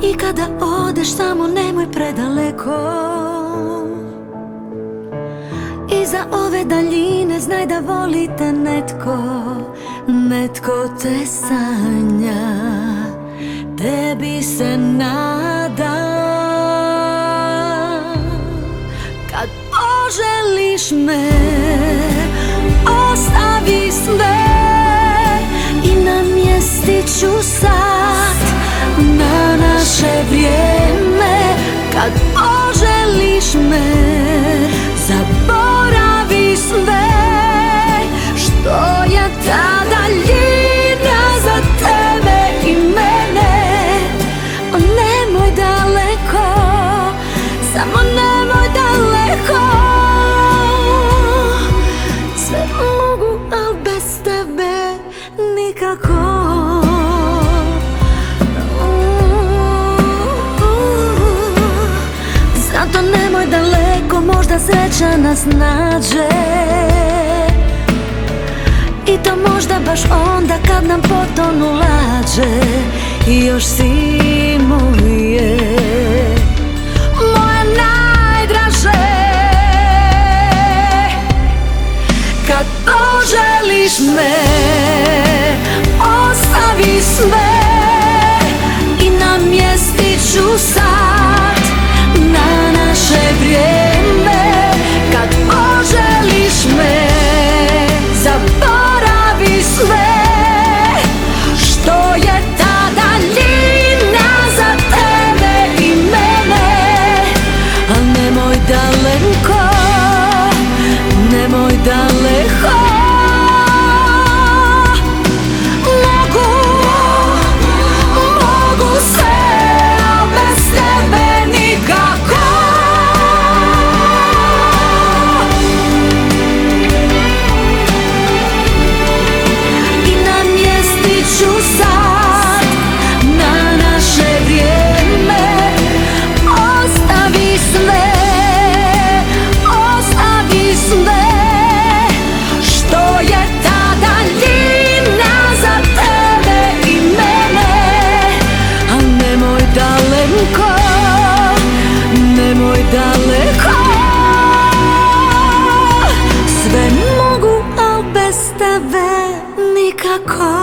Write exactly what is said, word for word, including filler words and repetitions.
I kada odeš samo nemoj predaleko. Iza ove daljine znaj da volite netko, netko te sanja, tebi se nada. Kad poželiš me, ostavi sve i namjestit ću sat na naše vrijeme. Kad poželiš me, zaboravi sve što je ta daljina za tebe i mene. O, nemoj daleko, samo nemoj daleko. Sve mogu, al bez tebe nikako. Zato nemoj daleko, možda sreća nas nađe. I to možda baš onda kad nam potonu lađe. I još si moje, moje najdraže. Kad poželiš me, ostavi sve i namjestit ću sat na naše vrijeme. Kad poželiš me, zaboravi sve što je ta daljina za tebe i mene. Al nemoj daleko, nemoj daleko. Mogu, mogu sve, al bez tebe nikako. I namjestit ću sad na naše vrijeme. Ostavi sve, ostavi sve što je ta daljina za tebe i mene. Al nemoj daleko, nemoj daleko. Sve mogu, al bez tebe nikako.